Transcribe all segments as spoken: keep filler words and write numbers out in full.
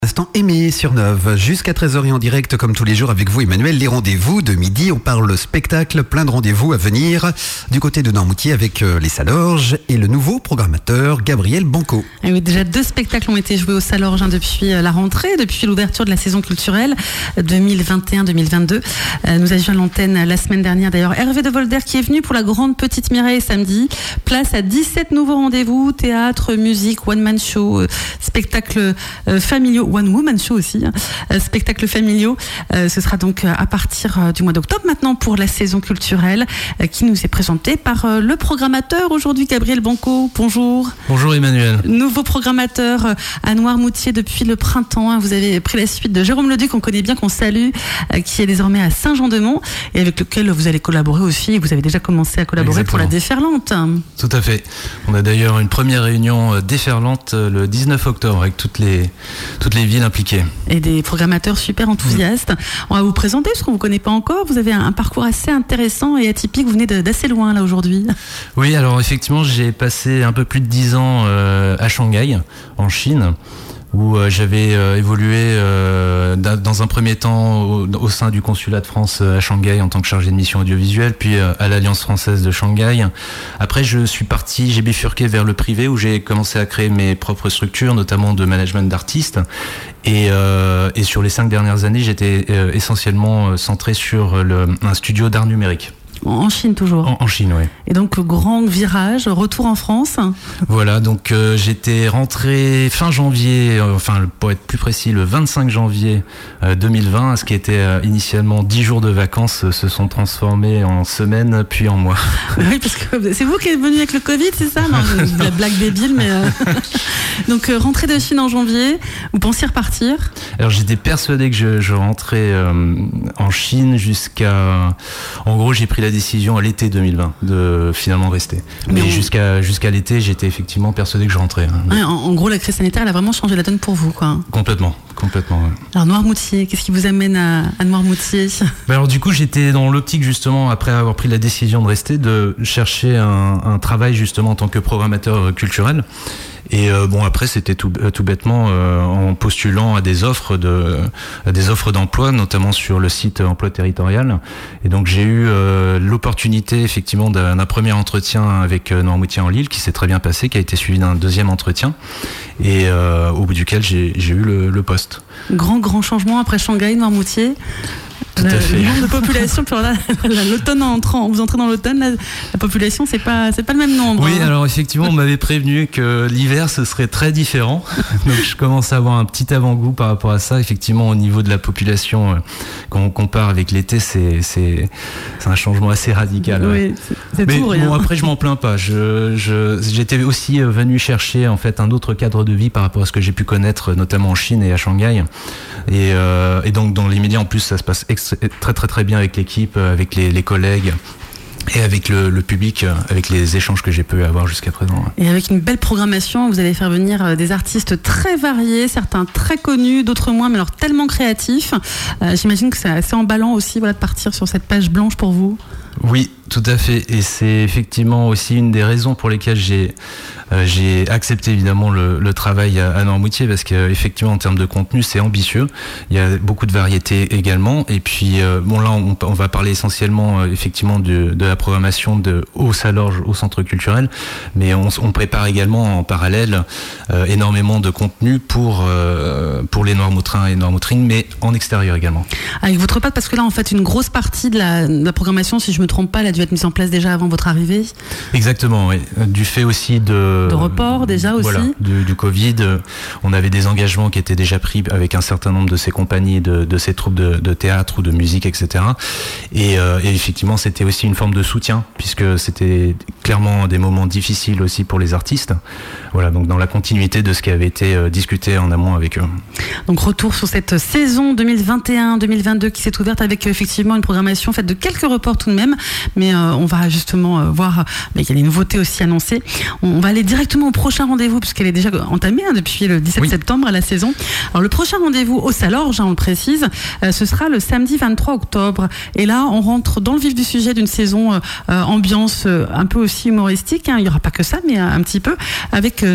Instant Aimé sur Neuve, jusqu'à treize heures et en direct comme tous les jours avec vous Emmanuel. Les rendez-vous de midi, on parle spectacle, plein de rendez-vous à venir du côté de Noirmoutier avec les Salorges et le nouveau programmateur Gabriel Banco. Et oui, déjà deux spectacles ont été joués aux Salorges hein, depuis la rentrée, depuis l'ouverture de la saison culturelle deux mille vingt et un deux mille vingt-deux. Euh, nous avions à l'antenne la semaine dernière d'ailleurs Hervé de Volder qui est venu pour la Grande Petite Mireille samedi. Place à dix-sept nouveaux rendez-vous, théâtre, musique, one-man show, euh, spectacles euh, familiaux. One Woman Show aussi, hein, euh, spectacles familiaux. Euh, ce sera donc euh, à partir euh, du mois d'octobre maintenant pour la saison culturelle euh, qui nous est présentée par euh, le programmateur aujourd'hui, Gabriel Banco. Bonjour. Bonjour Emmanuel. Nouveau programmateur euh, à Noirmoutier depuis le printemps. Hein. Vous avez pris la suite de Jérôme Leduc, qu'on connaît bien, qu'on salue, euh, qui est désormais à Saint-Jean-de-Mont et avec lequel vous allez collaborer aussi. Vous avez déjà commencé à collaborer Exactement. Pour la Déferlante. Tout à fait. On a d'ailleurs une première réunion euh, Déferlante euh, le dix-neuf octobre avec toutes les, toutes les villes impliquées. Et des programmateurs super enthousiastes. Mmh. On va vous présenter, parce qu'on ne vous connaît pas encore. Vous avez un, un parcours assez intéressant et atypique. Vous venez de, d'assez loin, là, aujourd'hui. Oui, alors effectivement, j'ai passé un peu plus de dix ans euh, à Shanghai, en Chine, où euh, j'avais euh, évolué euh, dans un premier temps au, au sein du consulat de France à Shanghai en tant que chargé de mission audiovisuelle, puis euh, à l'Alliance française de Shanghai. Après, je suis parti, j'ai bifurqué vers le privé où j'ai commencé à créer mes propres structures, notamment de management d'artistes. Et, euh, et sur les cinq dernières années, j'étais euh, essentiellement centré sur le, un studio d'art numérique. En Chine toujours. En, en Chine, oui. Et donc grand virage, retour en France. Voilà, donc euh, j'étais rentré fin janvier, euh, enfin pour être plus précis, le vingt-cinq janvier euh, deux mille vingt. Ce qui était euh, initialement dix jours de vacances euh, se sont transformés en semaines puis en mois. Oui, parce que c'est vous qui êtes venu avec le Covid, c'est ça? Non, la blague débile, mais euh... donc euh, rentrée de Chine en janvier. Vous pensiez repartir? Alors j'étais persuadé que je, je rentrais euh, en Chine jusqu'à. En gros, j'ai pris la décision à l'été deux mille vingt de finalement rester. Mais, Mais on... jusqu'à jusqu'à l'été, j'étais effectivement persuadé que je rentrais. Ouais, en, en gros, la crise sanitaire, elle a vraiment changé la donne pour vous, quoi. Complètement, complètement. Ouais. Alors Noirmoutier, qu'est-ce qui vous amène à, à Noirmoutier? Ben alors du coup, j'étais dans l'optique justement après avoir pris la décision de rester, de chercher un, un travail justement en tant que programmateur culturel. Et euh, bon, après, c'était tout, tout bêtement euh, en postulant à des offres de, à des offres d'emploi, notamment sur le site Emploi Territorial. Et donc, j'ai eu euh, l'opportunité, effectivement, d'un, d'un premier entretien avec euh, Noirmoutier en Lille, qui s'est très bien passé, qui a été suivi d'un deuxième entretien, et euh, au bout duquel j'ai, j'ai eu le, le poste. Grand, grand changement après Shanghai, Noirmoutier. Tout le, à fait. Le nombre de population, puis là, l'automne entrant, vous entrez dans l'automne, là, la population, c'est pas, c'est pas le même nombre. Oui, hein. Alors effectivement, on m'avait prévenu que l'hiver, ce serait très différent. Donc je commence à avoir un petit avant-goût par rapport à ça. Effectivement, au niveau de la population, euh, quand on compare avec l'été, c'est, c'est, c'est un changement assez radical. Oui, ouais. c'est, c'est Mais tout, rien. Bon, après, je m'en plains pas. Je, je, j'étais aussi venu chercher en fait un autre cadre de vie par rapport à ce que j'ai pu connaître, notamment en Chine et à Shanghai. Et, euh, et donc, dans l'immédiat, en plus, ça se passe extra- très très très bien avec l'équipe, avec les, les collègues et avec le, le public, avec les échanges que j'ai pu avoir jusqu'à présent. Et avec une belle programmation, vous allez faire venir des artistes très variés, certains très connus, d'autres moins, mais alors tellement créatifs. Euh, j'imagine que c'est assez emballant aussi, voilà, de partir sur cette page blanche pour vous. Oui, tout à fait. Et c'est effectivement aussi une des raisons pour lesquelles j'ai, euh, j'ai accepté évidemment le, le travail à, à Noirmoutier, parce qu'effectivement en termes de contenu c'est ambitieux. Il y a beaucoup de variétés également. Et puis euh, bon là on, on va parler essentiellement euh, effectivement de, de la programmation de au Salorges, au centre culturel, mais on, on prépare également en parallèle euh, énormément de contenu pour euh, pour les Noirmoutrins et Noirmoutrines, mais en extérieur également. Avec votre patte, parce que là en fait une grosse partie de la, de la programmation, si je me trompe pas, elle a dû être mise en place déjà avant votre arrivée. Exactement, oui. Du fait aussi de... De report déjà aussi. Voilà, du, du Covid. On avait des engagements qui étaient déjà pris avec un certain nombre de ces compagnies, de, de ces troupes de, de théâtre ou de musique, et cetera. Et, euh, et effectivement, c'était aussi une forme de soutien, puisque c'était clairement des moments difficiles aussi pour les artistes. Voilà, donc dans la continuité de ce qui avait été euh, discuté en amont avec eux. Donc retour sur cette saison deux mille vingt et un deux mille vingt-deux qui s'est ouverte avec effectivement une programmation faite de quelques reports tout de même, mais euh, on va justement euh, voir mais il y a des nouveautés aussi annoncées. On, on va aller directement au prochain rendez-vous puisqu'elle est déjà entamée hein, depuis le dix-sept oui. septembre à la saison. Alors le prochain rendez-vous au Salorges, hein, on le précise, euh, ce sera le samedi vingt-trois octobre. Et là, on rentre dans le vif du sujet d'une saison euh, ambiance euh, un peu aussi humoristique. Hein. Il n'y aura pas que ça, mais un, un petit peu avec euh, The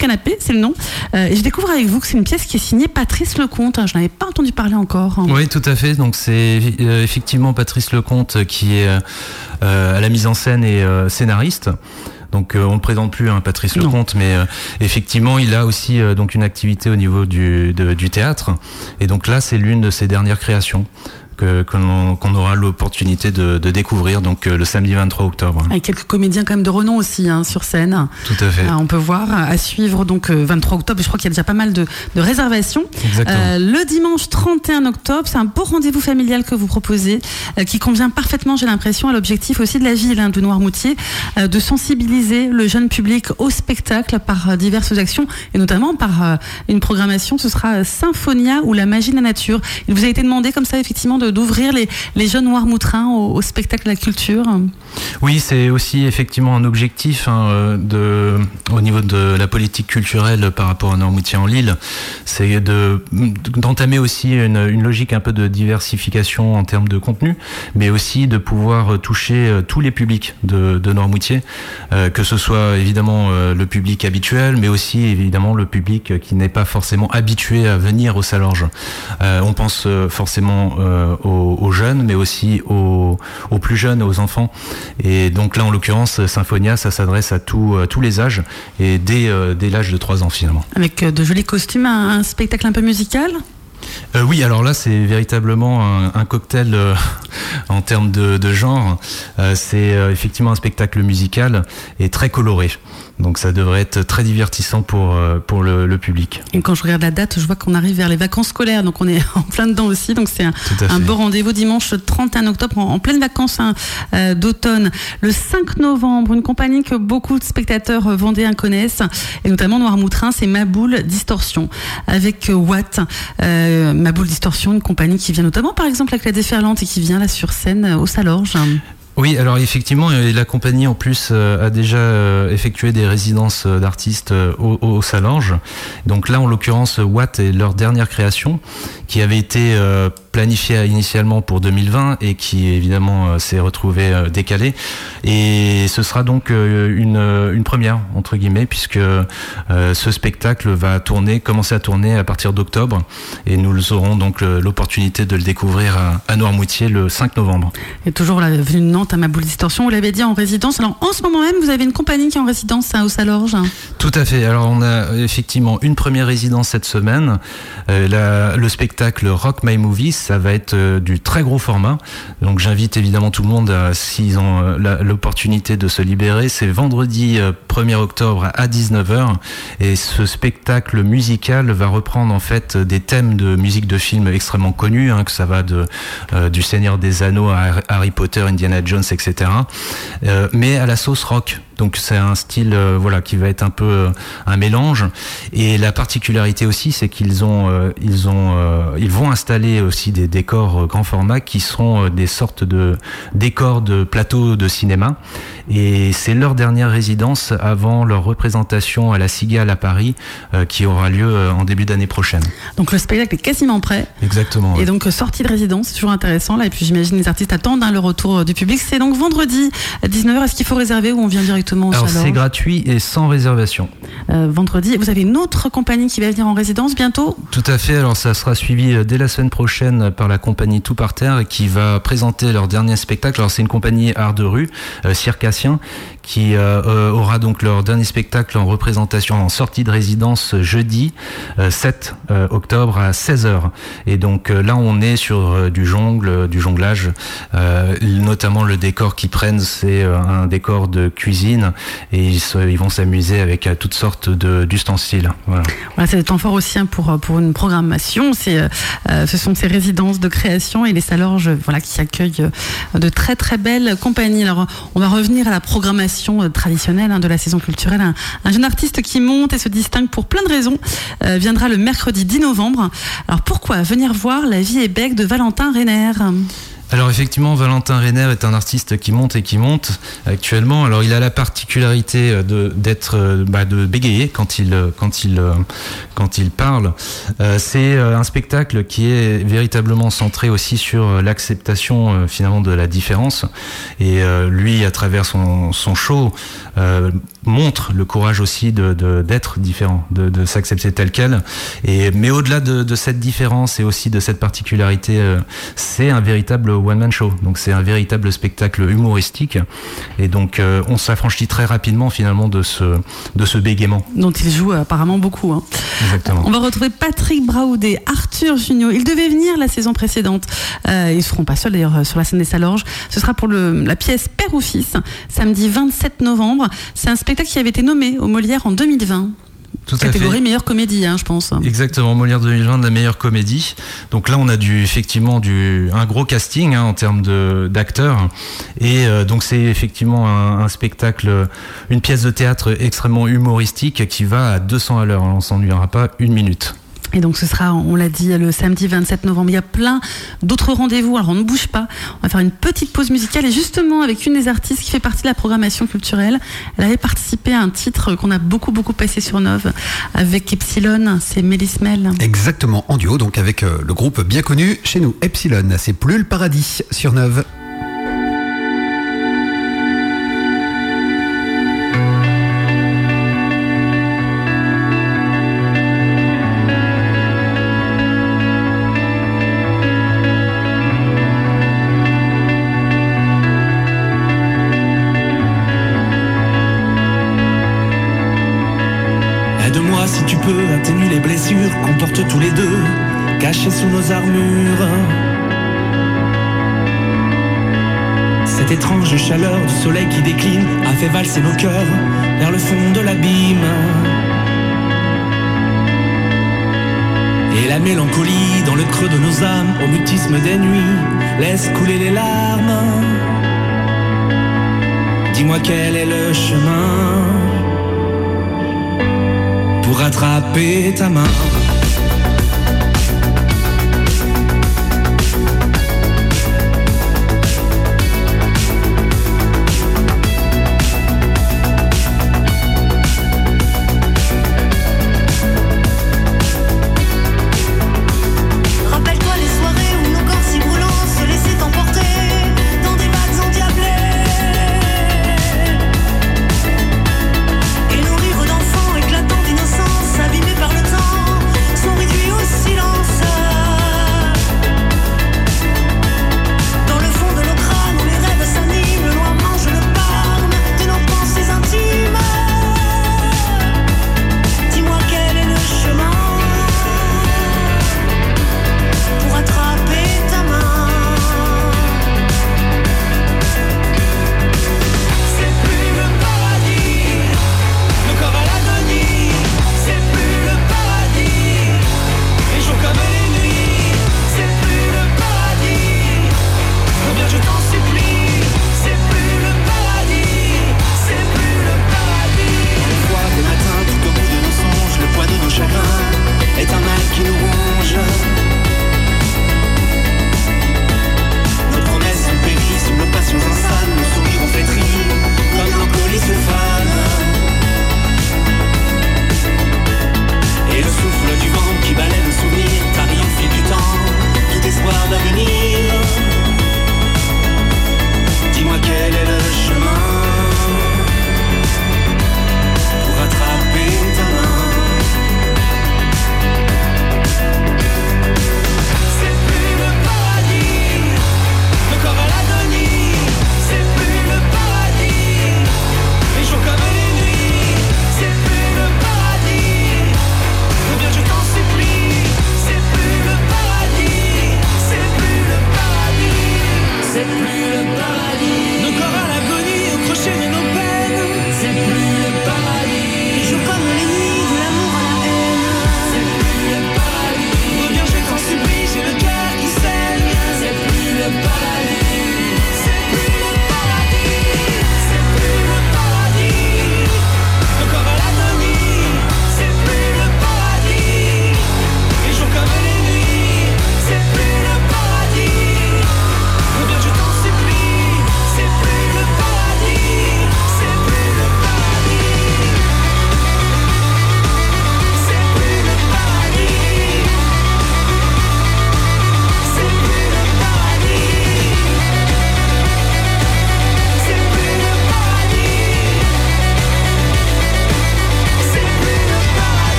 canapé, c'est le nom. Euh, et je découvre avec vous que c'est une pièce qui est signée Patrice Lecomte. Je n'avais pas entendu parler encore. Oui, tout à fait. Donc c'est euh, effectivement Patrice Lecomte qui est euh, à la mise en scène et euh, scénariste. Donc euh, on ne présente plus hein, Patrice Lecomte, mais euh, effectivement il a aussi euh, donc une activité au niveau du, de, du théâtre. Et donc là c'est l'une de ses dernières créations. Que, qu'on, qu'on aura l'opportunité de, de découvrir donc euh, le samedi vingt-trois octobre. Avec quelques comédiens quand même de renom aussi hein, sur scène. Tout à fait. Euh, on peut voir à suivre donc euh, vingt-trois octobre. Je crois qu'il y a déjà pas mal de, de réservations. Exactement. Euh, le dimanche trente et un octobre, c'est un beau rendez-vous familial que vous proposez, euh, qui convient parfaitement, j'ai l'impression, à l'objectif aussi de la ville hein, de Noirmoutier, euh, de sensibiliser le jeune public au spectacle par euh, diverses actions et notamment par euh, une programmation. Ce sera Symphonia ou la magie de la nature. Il vous a été demandé comme ça effectivement de d'ouvrir les, les jeunes Noirmoutrins au, au spectacle de la culture. Oui, c'est aussi effectivement un objectif hein, de, au niveau de la politique culturelle par rapport à Noirmoutier en Lille, c'est de, d'entamer aussi une, une logique un peu de diversification en termes de contenu, mais aussi de pouvoir toucher tous les publics de, de Noirmoutier, euh, que ce soit évidemment euh, le public habituel, mais aussi évidemment le public qui n'est pas forcément habitué à venir au Salorge. Euh, on pense euh, forcément euh, Aux, aux jeunes, mais aussi aux, aux plus jeunes, aux enfants. Et donc là, en l'occurrence, Symphonia, ça s'adresse à, tout, à tous les âges, et dès, euh, dès l'âge de trois ans finalement. Avec de jolis costumes, un, un spectacle un peu musical ? Euh, oui, alors là, c'est véritablement un, un cocktail euh, en termes de, de genre. Euh, c'est euh, effectivement un spectacle musical et très coloré. Donc ça devrait être très divertissant pour, euh, pour le, le public. Et quand je regarde la date, je vois qu'on arrive vers les vacances scolaires, donc on est en plein dedans aussi. Donc c'est un, un beau rendez-vous dimanche trente et un octobre, en, en pleine vacances hein, euh, d'automne. Le cinq novembre, une compagnie que beaucoup de spectateurs vendéens connaissent, et notamment Noirmoutrin, c'est Maboule Distorsion. Avec euh, Watt, euh, Maboule Distorsion, une compagnie qui vient notamment par exemple avec la Déferlante et qui vient là sur scène euh, au Salorge. Oui, alors effectivement, la compagnie en plus euh, a déjà euh, effectué des résidences euh, d'artistes euh, au, au Salorge. Donc là, en l'occurrence, Watt est leur dernière création, qui avait été euh, planifiée initialement pour deux mille vingt et qui évidemment euh, s'est retrouvée euh, décalée. Et ce sera donc euh, une, une première entre guillemets, puisque euh, ce spectacle va tourner, commencer à tourner à partir d'octobre, et nous aurons donc l'opportunité de le découvrir à, à Noirmoutier le cinq novembre. Et toujours la venue de Nantes à Maboule Distorsion, vous l'avez dit, en résidence. Alors en ce moment même, vous avez une compagnie qui est en résidence hein, au Salorge. Tout à fait. Alors on a effectivement une première résidence cette semaine. Euh, la, le spectacle Rock My Movies, ça va être euh, du très gros format. Donc j'invite évidemment tout le monde, à, s'ils ont euh, la, l'opportunité de se libérer. C'est vendredi euh, premier octobre à dix-neuf heures. Et ce spectacle musical va reprendre en fait des thèmes de musique de films extrêmement connus, hein, que ça va de, euh, du Seigneur des Anneaux à Harry Potter, Indiana Jones, et cetera. Euh, mais à la sauce rock. Donc c'est un style euh, voilà qui va être un peu euh, un mélange. Et la particularité aussi, c'est qu'ils ont euh, ils ont euh, ils vont installer aussi des décors euh, grand format qui seront euh, des sortes de décors de plateaux de cinéma. Et c'est leur dernière résidence avant leur représentation à la Cigale à Paris, euh, qui aura lieu euh, en début d'année prochaine. Donc le spectacle est quasiment prêt. Exactement. Et ouais. donc sortie de résidence, c'est toujours intéressant là. Et puis j'imagine les artistes attendent hein, le retour du public. C'est donc vendredi à dix-neuf heures. Est-ce qu'il faut réserver ou on vient directement? Alors c'est gratuit et sans réservation. Euh, vendredi, vous avez une autre compagnie qui va venir en résidence bientôt? Tout à fait, alors ça sera suivi dès la semaine prochaine par la compagnie Tout par Terre qui va présenter leur dernier spectacle. Alors c'est une compagnie art de rue, euh, circassien, qui euh, aura donc leur dernier spectacle en représentation en sortie de résidence jeudi euh, sept octobre à seize heures. Et donc euh, là on est sur euh, du jongle, du jonglage, euh, notamment le décor qu'ils prennent, c'est euh, un décor de cuisine. Et ils, ils vont s'amuser avec euh, toutes sortes de, d'ustensiles. Voilà. Voilà, c'est des temps forts aussi hein, pour, pour une programmation. C'est, euh, ce sont ces résidences de création et les Salorges voilà, qui accueillent de très très belles compagnies. Alors, on va revenir à la programmation traditionnelle hein, de la saison culturelle. Un, un jeune artiste qui monte et se distingue pour plein de raisons euh, viendra le mercredi dix novembre. Alors, pourquoi venir voir La vie est bègue de Valentin Reiner? Alors effectivement, Valentin Reiner est un artiste qui monte et qui monte actuellement. Alors il a la particularité de d'être bah, de bégayer quand il quand il quand il parle. Euh, c'est un spectacle qui est véritablement centré aussi sur l'acceptation euh, finalement de la différence. Et euh, lui, à travers son son show, euh, montre le courage aussi de, de d'être différent, de, de s'accepter tel quel. Et mais au-delà de, de cette différence et aussi de cette particularité, euh, c'est un véritable one-man show. Donc c'est un véritable spectacle humoristique. Et donc euh, on s'affranchit très rapidement finalement de ce de ce bégaiement. Dont il joue apparemment beaucoup. Hein. Exactement. On va retrouver Patrick Braoudet, Arthur Junio. Ils devaient venir la saison précédente. Euh, ils seront pas seuls d'ailleurs sur la scène des Salorges. Ce sera pour le, la pièce Père ou Fils, samedi vingt-sept novembre. C'est un spectacle qui avait été nommé au Molière en deux mille vingt. Tout Catégorie à fait. meilleure comédie, hein, je pense. Exactement, Molière deux mille vingt de la meilleure comédie. Donc là, on a du effectivement du un gros casting hein, en termes de d'acteurs. Et euh, donc c'est effectivement un, un spectacle, une pièce de théâtre extrêmement humoristique qui va à deux cents à l'heure. On s'ennuiera pas une minute. Et donc ce sera, on l'a dit, le samedi vingt-sept novembre. Il y a plein d'autres rendez-vous, alors on ne bouge pas. On va faire une petite pause musicale et justement avec une des artistes qui fait partie de la programmation culturelle. Elle avait participé à un titre qu'on a beaucoup beaucoup passé sur Nove avec Epsilon, c'est Mélis Mel. Exactement, en duo donc avec euh, le groupe bien connu chez nous, Epsilon. C'est Plus le paradis sur Nove. Aide-moi si tu peux atténuer les blessures qu'on porte tous les deux, cachées sous nos armures. Cette étrange chaleur du soleil qui décline a fait valser nos cœurs vers le fond de l'abîme. Et la mélancolie dans le creux de nos âmes, au mutisme des nuits, laisse couler les larmes. Dis-moi quel est le chemin pour rattraper ta main. Rappelle-toi les soirées où nos corps si brûlants se laissaient emporter dans des vagues endiablées. Et nos rires d'enfants éclatants d'innocence abîmés par le temps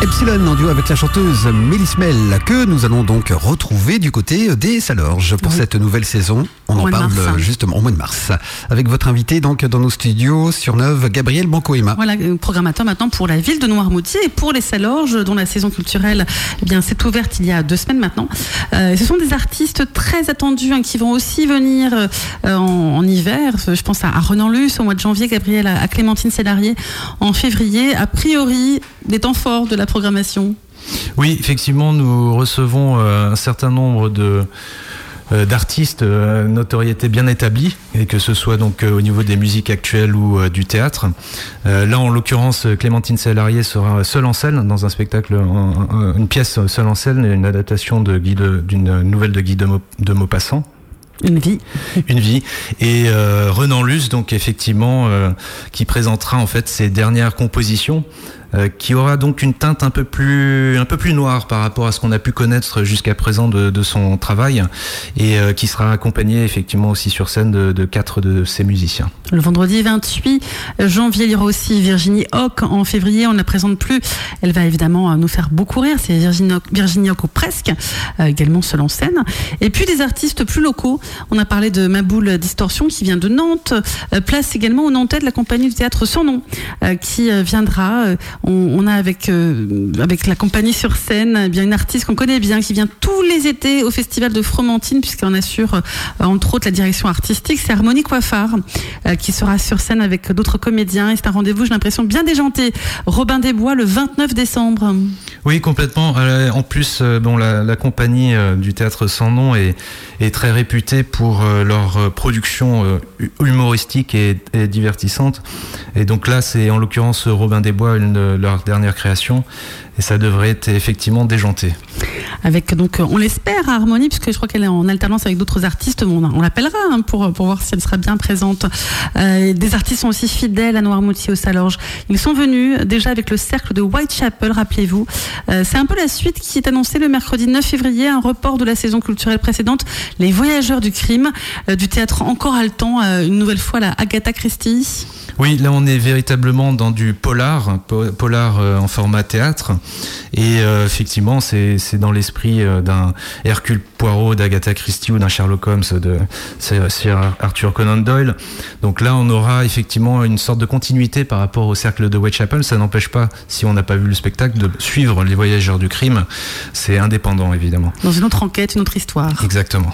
Epsilon en duo avec la chanteuse Mélismel que nous allons donc retrouver du côté des Salorges pour oui. cette nouvelle saison. On en parle mars. justement au mois de mars avec votre invité donc dans nos studios sur Neuve, Gabriel Bancoema. Voilà, programmateur maintenant pour la ville de Noirmoutier et pour les Salorges dont la saison culturelle eh bien s'est ouverte il y a deux semaines maintenant. Euh, ce sont des artistes très attendus hein, qui vont aussi venir euh, en, en hiver. Je pense à, à Renan Luce au mois de janvier, Gabriel à, à Clémentine Célarier en février. A priori, des temps forts de la programmation. Oui, effectivement, nous recevons euh, un certain nombre de euh, d'artistes euh, notoriété bien établie, et que ce soit donc euh, au niveau des musiques actuelles ou euh, du théâtre. Euh, là, en l'occurrence, Clémentine Célarier sera seule en scène dans un spectacle, en, en, une pièce seule en scène, une adaptation de Guy de, d'une nouvelle de Guy de, Mau, de Maupassant. Une vie. Une vie. Et euh, Renan Luce, donc effectivement, euh, qui présentera en fait ses dernières compositions, euh, qui aura donc une teinte un peu plus, un peu plus noire par rapport à ce qu'on a pu connaître jusqu'à présent de, de son travail, et euh, qui sera accompagné effectivement aussi sur scène de, de quatre de ses musiciens. Le vendredi vingt-huit janvier, il y aura aussi Virginie Hoc en février. On ne la présente plus. Elle va évidemment nous faire beaucoup rire. C'est Virginie Hoc, Virginie Hoc ou presque, euh, également seule en scène. Et puis des artistes plus locaux. On a parlé de Maboule Distorsion qui vient de Nantes. Euh, place également au Nantais de la compagnie du théâtre Sans Nom euh, qui euh, viendra. Euh, on, on a avec, euh, avec la compagnie sur scène eh bien une artiste qu'on connaît bien qui vient tous les étés au festival de Fromentine puisqu'on assure euh, entre autres la direction artistique. C'est Harmonie Coiffard euh, qui sera sur scène avec d'autres comédiens. Et c'est un rendez-vous, j'ai l'impression, bien déjanté. Robin des Bois le vingt-neuf décembre. Oui, complètement. Euh, en plus, euh, bon, la, la compagnie euh, du théâtre Sans Nom est, est très réputée pour euh, leur production euh, humoristique et, et divertissante. Et donc là, c'est en l'occurrence Robin des Bois, une de leurs dernières créations. Et ça devrait être effectivement déjanté. Avec donc, on l'espère, à Harmonie, puisque je crois qu'elle est en alternance avec d'autres artistes. On, on l'appellera hein, pour, pour voir si elle sera bien présente. Euh, des artistes sont aussi fidèles à Noirmoutier, aux Salorges. Ils sont venus déjà avec le cercle de Whitechapel, rappelez-vous. Euh, c'est un peu la suite qui est annoncée le mercredi neuf février, un report de la saison culturelle précédente, Les Voyageurs du crime, euh, du théâtre encore haletant, euh, une nouvelle fois la Agatha Christie. Oui, là on est véritablement dans du polar, polar euh, en format théâtre, et euh, effectivement c'est, c'est dans l'esprit euh, d'un Hercule Poirot d'Agatha Christie ou d'un Sherlock Holmes de Sir Arthur Conan Doyle. Donc là on aura effectivement une sorte de continuité par rapport au cercle de Whitechapel. Ça n'empêche pas, si on n'a pas vu le spectacle, de suivre Les Voyageurs du crime. C'est indépendant évidemment. Dans une autre enquête, une autre histoire. Exactement.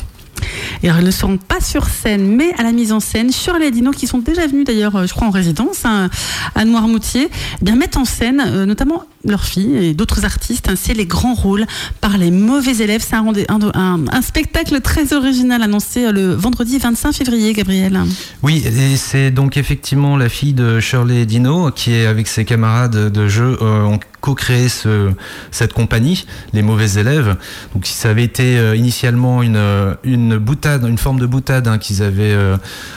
Et alors, ils ne seront pas sur scène, mais à la mise en scène. Shirley et Dino, qui sont déjà venus d'ailleurs, je crois, en résidence hein, à Noirmoutier, eh bien mettent en scène euh, notamment leurs filles et d'autres artistes. Hein, c'est Les Grands Rôles par les mauvais élèves. C'est un, un, un, un spectacle très original annoncé le vendredi vingt-cinq février, Gabriel. Oui, et c'est donc effectivement la fille de Shirley et Dino qui est avec ses camarades de jeu euh, ont co-créé ce, cette compagnie, Les Mauvais Élèves. Donc ça avait été euh, initialement une, une boutade, une forme de boutade hein, qu'ils avaient euh,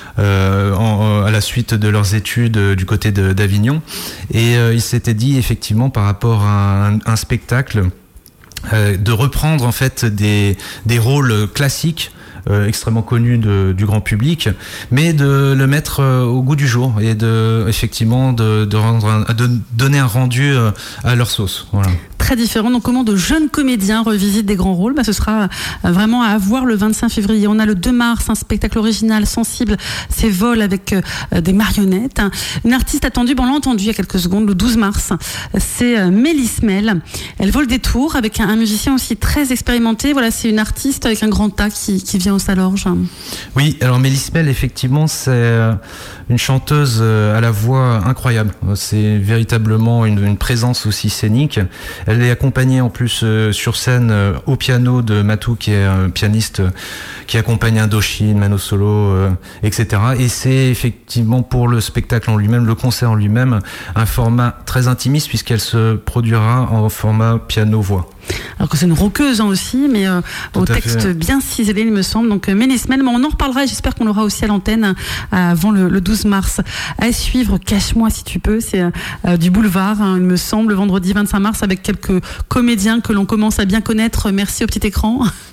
euh, en, à la suite de leurs études euh, du côté de, d'Avignon. Et euh, ils s'étaient dit effectivement par rapport à un, un spectacle euh, de reprendre en fait des, des rôles classiques Euh, extrêmement connu de, du grand public, mais de le mettre euh, au goût du jour et de effectivement de, de, rendre un, de donner un rendu euh, à leur sauce. Voilà. Très différent. Donc, comment de jeunes comédiens revisitent des grands rôles, bah, ce sera vraiment à voir le vingt-cinq février. On a le deux mars, un spectacle original, sensible, c'est Vol avec euh, des marionnettes. Une artiste attendue, bon, on l'a entendu il y a quelques secondes, le douze mars, c'est euh, Mélismel. Elle vole des tours avec un, un musicien aussi très expérimenté. Voilà, c'est une artiste avec un grand A qui, qui vient au Salorges. Oui, alors Mélismel, effectivement, c'est une chanteuse à la voix incroyable. C'est véritablement une, une présence aussi scénique. Elle est accompagnée en plus euh, sur scène euh, au piano de Matou, qui est un pianiste euh, qui accompagne Indochine, Mano Solo, euh, et cetera. Et c'est effectivement pour le spectacle en lui-même, le concert en lui-même, un format très intimiste puisqu'elle se produira en format piano-voix. Alors que c'est une rockeuse hein, aussi, mais euh, au texte fait. bien ciselé, il me semble. Donc euh, Mélismel, mais on en reparlera et j'espère qu'on l'aura aussi à l'antenne euh, avant le, le douze mars. À suivre, Cache-moi si tu peux, c'est euh, du boulevard, hein, il me semble, le vendredi vingt-cinq mars, avec quelques comédiens que l'on commence à bien connaître. Merci au petit écran.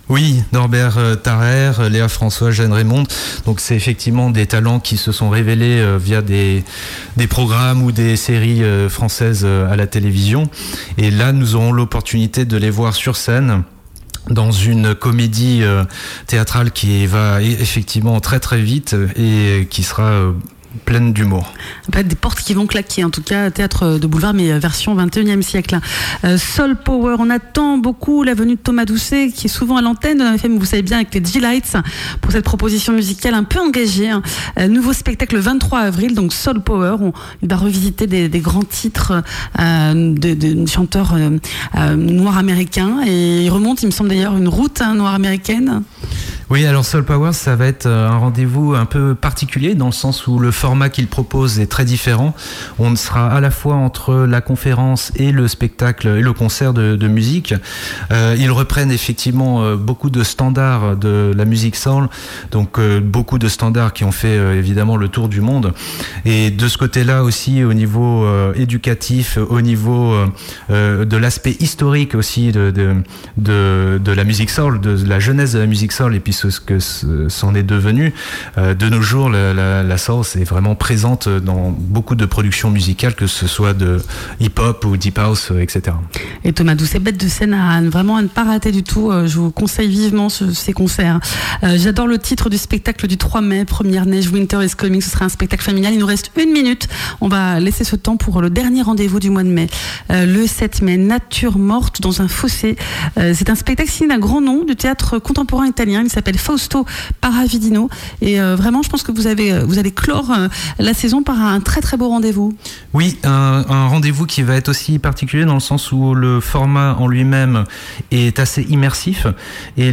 Oui, Norbert euh, Tarrer, euh, Léa François, Jeanne Raymond. Donc c'est effectivement des talents qui se sont révélés euh, via des, des programmes ou des séries euh, françaises euh, à la télévision. Et là, nous aurons l'opportunité de les voir sur scène dans une comédie euh, théâtrale qui va effectivement très très vite et qui sera euh, pleine d'humour. Des portes qui vont claquer, en tout cas théâtre de boulevard, mais version vingt et unième siècle. Euh, Soul Power, on attend beaucoup la venue de Thomas Doucet, qui est souvent à l'antenne de F M, vous savez bien, avec les G-Lights, pour cette proposition musicale un peu engagée. Hein. Euh, nouveau spectacle le vingt-trois avril, donc Soul Power, on, il va revisiter des, des grands titres euh, de, de chanteurs euh, euh, noirs américains, et il remonte, il me semble d'ailleurs, une route hein, noire américaine. Oui, alors Soul Power, ça va être un rendez-vous un peu particulier dans le sens où le format qu'il propose est très différent. On sera à la fois entre la conférence et le spectacle et le concert de, de musique. Euh, ils reprennent effectivement euh, beaucoup de standards de la musique soul, donc euh, beaucoup de standards qui ont fait euh, évidemment le tour du monde. Et de ce côté-là aussi, au niveau euh, éducatif, au niveau euh, de l'aspect historique aussi de, de, de, de la musique soul, de la jeunesse de la musique soul, et puis ce que c'en est devenu. Euh, de nos jours, la, la, la soul est vraiment présente dans beaucoup de productions musicales, que ce soit de hip-hop ou deep house, et cetera. Et Thomas Doucet, bête de scène à vraiment à ne pas rater du tout. Je vous conseille vivement ce, ces concerts. Euh, j'adore le titre du spectacle du trois mai, Première neige, Winter is coming. Ce sera un spectacle familial. Il nous reste une minute. On va laisser ce temps pour le dernier rendez-vous du mois de mai. Euh, le sept mai, Nature morte dans un fossé. Euh, c'est un spectacle signé d'un grand nom du théâtre contemporain italien. Il s'appelle Fausto Paravidino. Et euh, vraiment, je pense que vous, avez, vous allez clore euh, la saison par un très très beau rendez-vous. Oui, un, un rendez-vous qui va être aussi particulier dans le sens où le format en lui-même est assez immersif et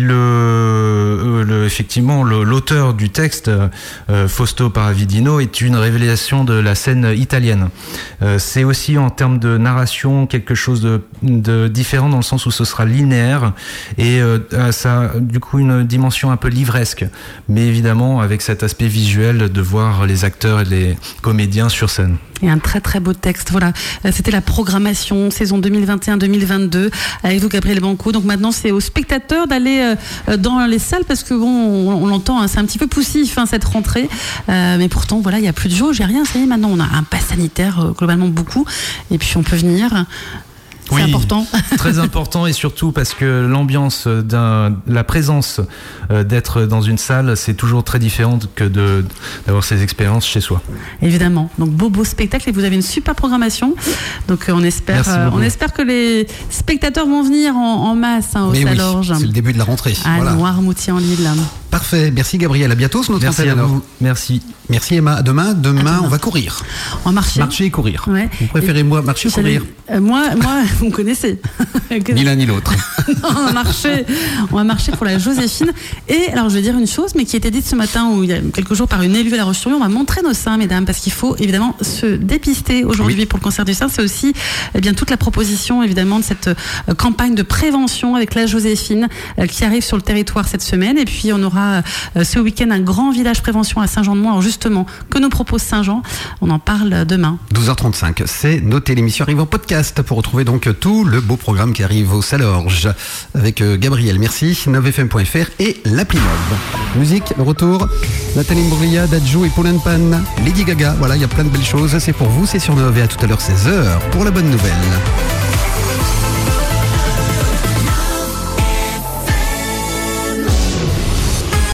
le, le effectivement le, l'auteur du texte, euh, Fausto Paravidino, est une révélation de la scène italienne. Euh, c'est aussi en termes de narration quelque chose de, de différent dans le sens où ce sera linéaire et euh, ça a du coup une dimension un peu livresque, mais évidemment avec cet aspect visuel de voir les acteurs et les comédiens sur scène. Et un très très beau texte. Voilà, c'était la programmation saison deux mille vingt et un deux mille vingt-deux avec vous, Gabriel Banco. Donc maintenant, c'est aux spectateurs d'aller euh, dans les salles parce que bon, on, on l'entend, hein, c'est un petit peu poussif hein, cette rentrée, euh, mais pourtant voilà, il y a plus de jauge, il y a rien. Ça y est, maintenant on a un pass sanitaire euh, globalement beaucoup, et puis on peut venir. C'est oui, important. Très important, et surtout parce que l'ambiance, d'un, la présence euh, d'être dans une salle, c'est toujours très différent que de, d'avoir ces expériences chez soi. Évidemment. Donc beau beau spectacle, et vous avez une super programmation. Donc euh, on espère, euh, on espère que les spectateurs vont venir en, en masse hein, au Salorge. Oui, c'est le début de la rentrée. À voilà. Noirmoutier en Lille. Parfait. Merci Gabriel. À bientôt sur notre Merci antenne. à vous. Merci. Merci Emma. Demain, demain, demain, on va courir. On va marcher. Marcher et courir. Ouais. Vous préférez moi marcher ou courir? euh, Moi, moi, vous me connaissez. Ni l'un ni l'autre. Non, on va marcher. On va marcher pour la Joséphine. Et alors, je vais dire une chose, mais qui a été dite ce matin ou il y a quelques jours par une élue à La Roche-sur-Yon. On va montrer nos seins, mesdames, parce qu'il faut évidemment se dépister aujourd'hui oui. pour le cancer du sein. C'est aussi eh bien toute la proposition évidemment de cette euh, campagne de prévention avec la Joséphine euh, qui arrive sur le territoire cette semaine. Et puis on aura euh, ce week-end un grand village prévention à Saint-Jean-de-Mont. Alors justement, que nous propose Saint-Jean? On en parle demain. douze heures trente-cinq, c'est noté. L'émission arrive en podcast pour retrouver donc tout le beau programme qui arrive au Salorge avec euh, Gabriel. Merci. neuf f m point f r et l'appli Move. Musique, le retour. Nathalie Bourlia, Dadju et Paul Pan. Lady Gaga. Voilà, il y a plein de belles choses. C'est pour vous, c'est sur neuf et à tout à l'heure seize heures pour la bonne nouvelle.